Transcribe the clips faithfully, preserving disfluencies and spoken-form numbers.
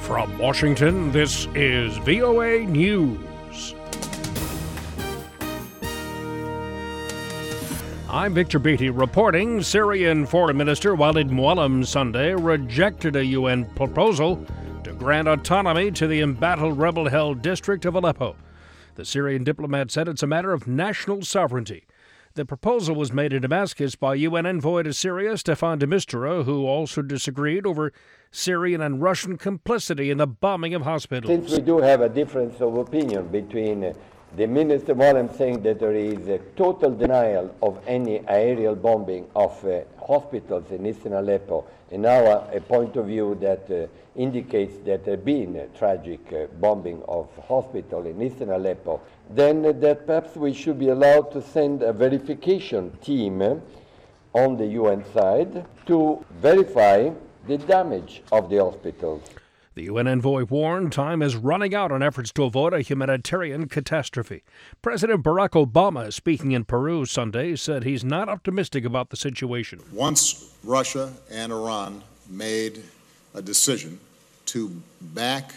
From Washington, this is V O A News. I'm Victor Beatty reporting. Syrian Foreign Minister Walid Muallim Sunday rejected a U N proposal to grant autonomy to the embattled rebel-held district of Aleppo. The Syrian diplomat said it's a matter of national sovereignty. The proposal was made in Damascus by U N envoy to Syria Staffan de Mistura, who also disagreed over Syrian and Russian complicity in the bombing of hospitals. Since we do have a difference of opinion between uh, the Minister Muallim saying that there is a total denial of any aerial bombing of uh, hospitals in eastern Aleppo, and our a point of view that uh, indicates that there has been a tragic uh, bombing of hospital in eastern Aleppo, then uh, that perhaps we should be allowed to send a verification team uh, on the U N side to verify the damage of the hospitals. The U N envoy warned time is running out on efforts to avoid a humanitarian catastrophe. President Barack Obama, speaking in Peru Sunday, said he's not optimistic about the situation. Once Russia and Iran made a decision to back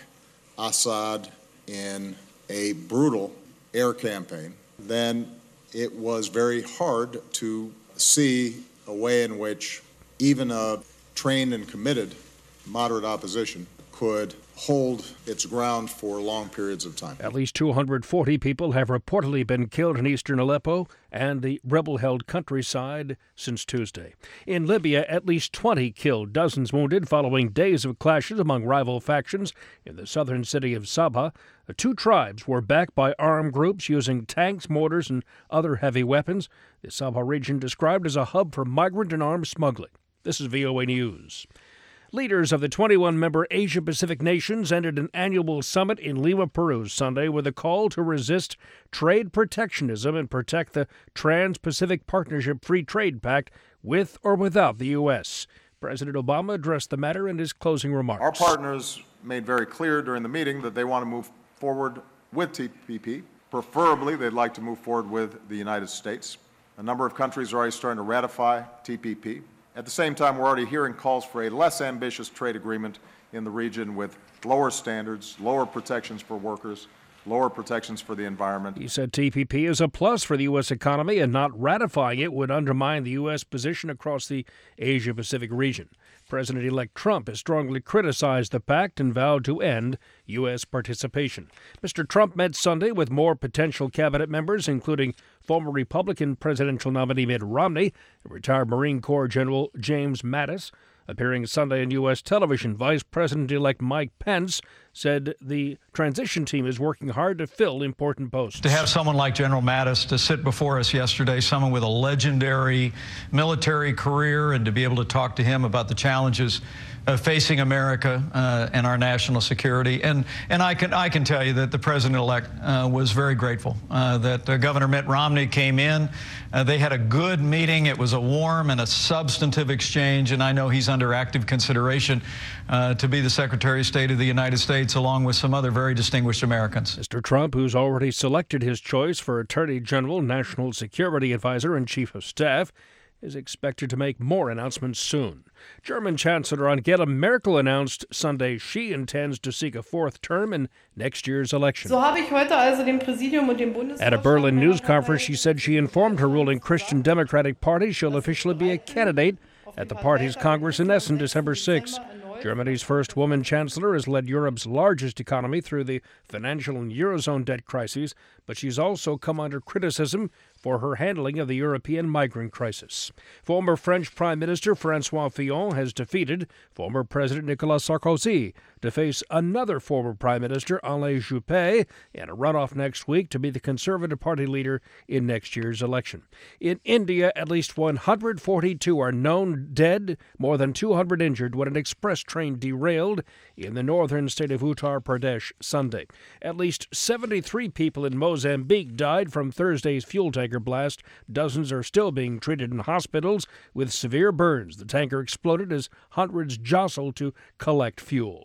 Assad in a brutal air campaign, then it was very hard to see a way in which even a trained and committed moderate opposition could hold its ground for long periods of time. At least two hundred forty people have reportedly been killed in eastern Aleppo and the rebel-held countryside since Tuesday. In Libya, at least twenty killed, dozens wounded following days of clashes among rival factions in the southern city of Sabha. The two tribes were backed by armed groups using tanks, mortars, and other heavy weapons. The Sabha region described as a hub for migrant and arms smuggling. This is V O A News. Leaders of the twenty-one member Asia-Pacific nations ended an annual summit in Lima, Peru, Sunday with a call to resist trade protectionism and protect the Trans-Pacific Partnership Free Trade Pact with or without the U S. President Obama addressed the matter in his closing remarks. Our partners made very clear during the meeting that they want to move forward with T P P. Preferably, they'd like to move forward with the United States. A number of countries are already starting to ratify T P P. At the same time, we're already hearing calls for a less ambitious trade agreement in the region with lower standards, lower protections for workers, lower protections for the environment. He said T P P is a plus for the U S economy and not ratifying it would undermine the U S position across the Asia-Pacific region. President-elect Trump has strongly criticized the pact and vowed to end U S participation. Mister Trump met Sunday with more potential cabinet members, including former Republican presidential nominee Mitt Romney and retired Marine Corps General James Mattis. Appearing Sunday on U S television, Vice President-elect Mike Pence said the transition team is working hard to fill important posts. To have someone like General Mattis to sit before us yesterday, someone with a legendary military career, and to be able to talk to him about the challenges uh, facing America uh, and our national security. And and I can I can tell you that the President-elect uh, was very grateful uh, that uh, Governor Mitt Romney came in. Uh, they had a good meeting. It was a warm and a substantive exchange, and I know he's under active consideration uh, to be the Secretary of State of the United States, along with some other very distinguished Americans. Mister Trump, who's already selected his choice for Attorney General, National Security Advisor, and Chief of Staff, is expected to make more announcements soon. German Chancellor Angela Merkel announced Sunday she intends to seek a fourth term in next year's election. So habe ich heute also dem Präsidium und dem Bundesvorstand. At a Berlin news conference, she said she informed her ruling Christian Democratic Party she'll officially be a candidate at the party's Congress in Essen December sixth. Germany's first woman chancellor has led Europe's largest economy through the financial and Eurozone debt crises, but she's also come under criticism for her handling of the European migrant crisis. Former French Prime Minister François Fillon has defeated former President Nicolas Sarkozy to face another former Prime Minister, Alain Juppé, in a runoff next week to be the Conservative Party leader in next year's election. In India, at least one hundred forty-two are known dead, more than two hundred injured when an express train derailed in the northern state of Uttar Pradesh Sunday. At least seventy-three people in Mozambique died from Thursday's fuel tanker blast. Dozens are still being treated in hospitals with severe burns. The tanker exploded as hundreds jostled to collect fuel.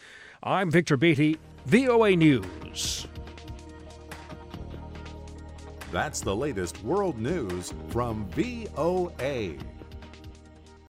I'm Victor Beatty, V O A News. That's the latest world news from V O A.